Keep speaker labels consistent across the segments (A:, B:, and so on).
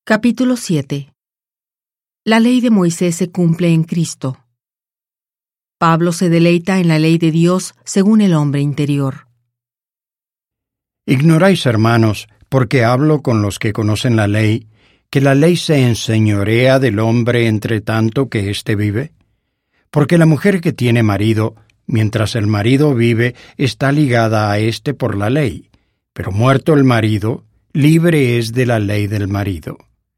A: Capítulo 7. La ley de Moisés se cumple en Cristo. Pablo se deleita en la ley de Dios según el hombre interior.
B: Ignoráis, hermanos, porque hablo con los que conocen la ley, que la ley se enseñorea del hombre entre tanto que éste vive. Porque la mujer que tiene marido, mientras el marido vive, está ligada a éste por la ley, pero muerto el marido, libre es de la ley del marido.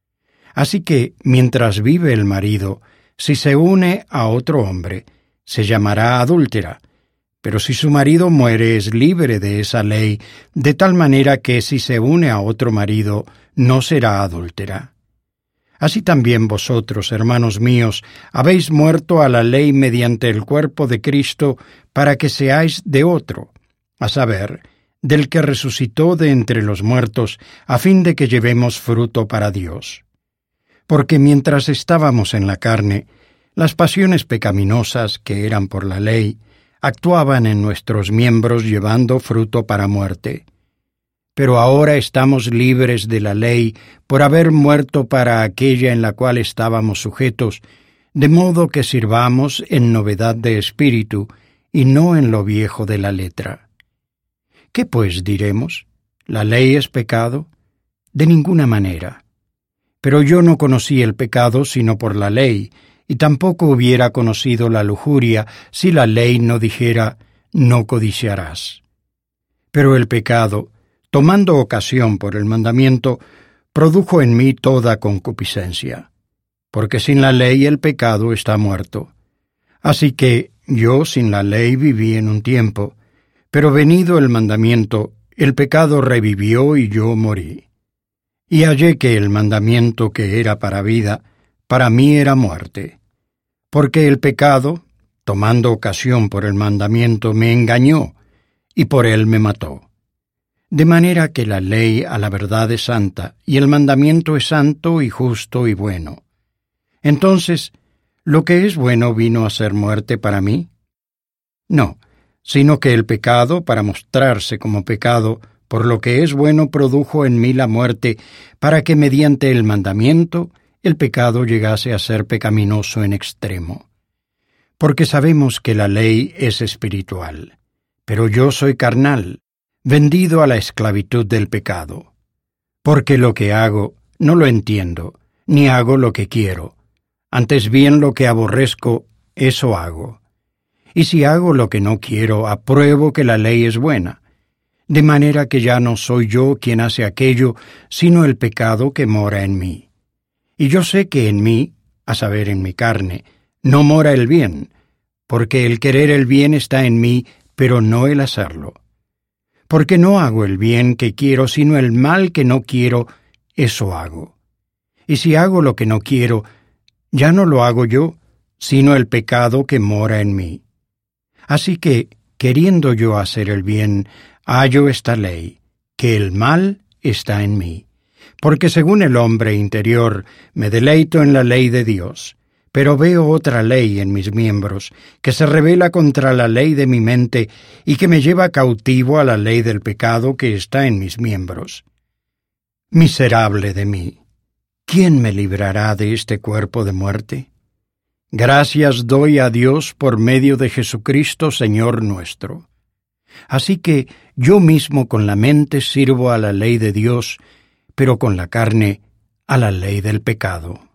B: Así que, mientras vive el marido, si se une a otro hombre, se llamará adúltera, pero si su marido muere es libre de esa ley, de tal manera que si se une a otro marido, no será adúltera. Así también vosotros, hermanos míos, habéis muerto a la ley mediante el cuerpo de Cristo para que seáis de otro, a saber, del que resucitó de entre los muertos, a fin de que llevemos fruto para Dios. Porque mientras estábamos en la carne, las pasiones pecaminosas, que eran por la ley, actuaban en nuestros miembros llevando fruto para muerte. Pero ahora estamos libres de la ley por haber muerto para aquella en la cual estábamos sujetos, de modo que sirvamos en novedad de espíritu y no en lo viejo de la letra. ¿Qué pues diremos? ¿La ley es pecado? De ninguna manera. Pero yo no conocí el pecado sino por la ley, y tampoco hubiera conocido la lujuria si la ley no dijera, no codiciarás. Pero el pecado, tomando ocasión por el mandamiento, produjo en mí toda concupiscencia, porque sin la ley el pecado está muerto. Así que yo sin la ley viví en un tiempo, pero venido el mandamiento, el pecado revivió y yo morí. Y hallé que el mandamiento que era para vida, para mí era muerte. Porque el pecado, tomando ocasión por el mandamiento, me engañó, y por él me mató. De manera que la ley a la verdad es santa, y el mandamiento es santo y justo y bueno. Entonces, ¿lo que es bueno vino a ser muerte para mí? No, sino que el pecado, para mostrarse como pecado, por lo que es bueno produjo en mí la muerte, para que mediante el mandamiento el pecado llegase a ser pecaminoso en extremo. Porque sabemos que la ley es espiritual, pero yo soy carnal, vendido a la esclavitud del pecado. Porque lo que hago no lo entiendo, ni hago lo que quiero. Antes bien lo que aborrezco, eso hago. Y si hago lo que no quiero, apruebo que la ley es buena. De manera que ya no soy yo quien hace aquello, sino el pecado que mora en mí. Y yo sé que en mí, a saber, en mi carne, no mora el bien, porque el querer el bien está en mí, pero no el hacerlo. Porque no hago el bien que quiero, sino el mal que no quiero, eso hago. Y si hago lo que no quiero, ya no lo hago yo, sino el pecado que mora en mí. Así que, queriendo yo hacer el bien, hallo esta ley, que el mal está en mí. Porque según el hombre interior, me deleito en la ley de Dios, pero veo otra ley en mis miembros, que se rebela contra la ley de mi mente y que me lleva cautivo a la ley del pecado que está en mis miembros. Miserable de mí, ¿quién me librará de este cuerpo de muerte? Gracias doy a Dios por medio de Jesucristo, Señor nuestro. Así que yo mismo con la mente sirvo a la ley de Dios, pero con la carne a la ley del pecado.